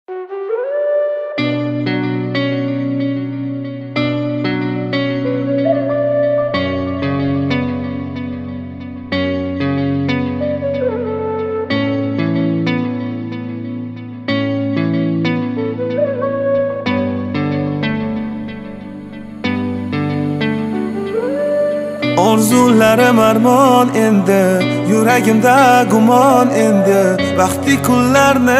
Orzularim armon endi, yuragimda gumon endi. Vaqti kunlarni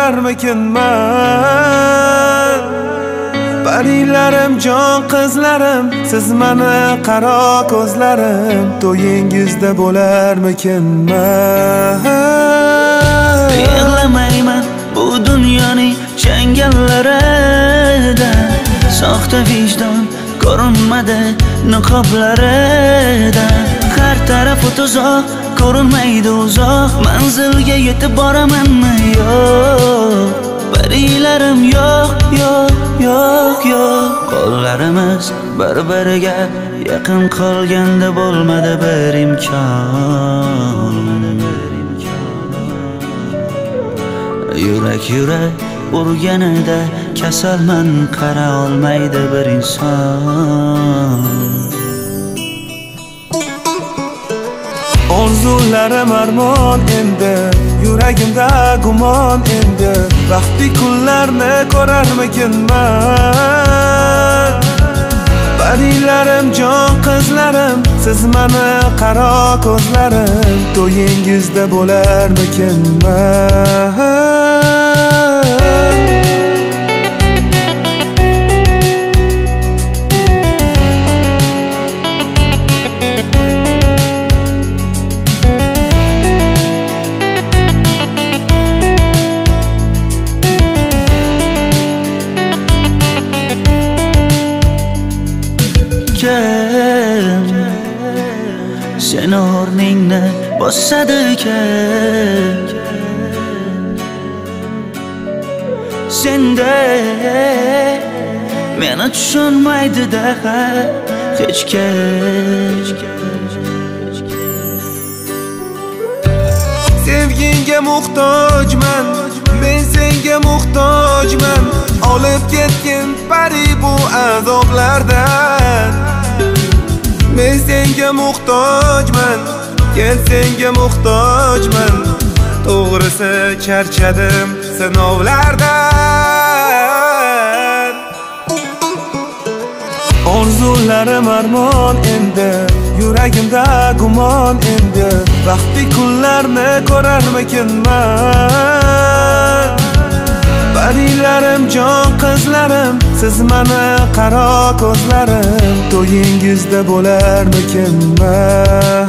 ko'rarmikinman? Parilarim, jon qizlarim, siz mani qaro ko'zlarim, to'yingizda bo'larmikinman? Yig'lamayman bu dunyoning changallarida, soxta vijdon ko'rinmadi niqoblarida. Har tarafi tuzoq, ko'rinmaydi uzoq. Manzilga yetib boramanmi? Yo'q, parilarim yo'q, yo'q, yo'q, yo'q. Qo'llarimiz bir-biriga yaqin qolganda bo'lmadi bir imkon. Yurak urganida kasalman, qara olmaydi bir inson. Orzularim armon endi, yuragimda gumon endi. Vaqti kunlarni ko'rarmikinman? Parilarim, jon qizlarim, siz mani qaro ko'zlarim, to'yingizda bo'larmikinman? Seni o'rningni bosadi kim? Senda meni tushunmaydi-da hech kim. Sevginga muhtojman, men senga muhtojman. Olib ketgin pari bu azoblardan. Men senga muhtojman, kel senga muhtojman. To'g'risi charchadim sinovlardan. Orzularim armon endi, yuragimda gumon endi. Vaqti kunlarni ko'rarmikinman? Parilarim, jon qizlarim, siz mani qaro ko'zlarim, to'yingizda bo'larmikinman?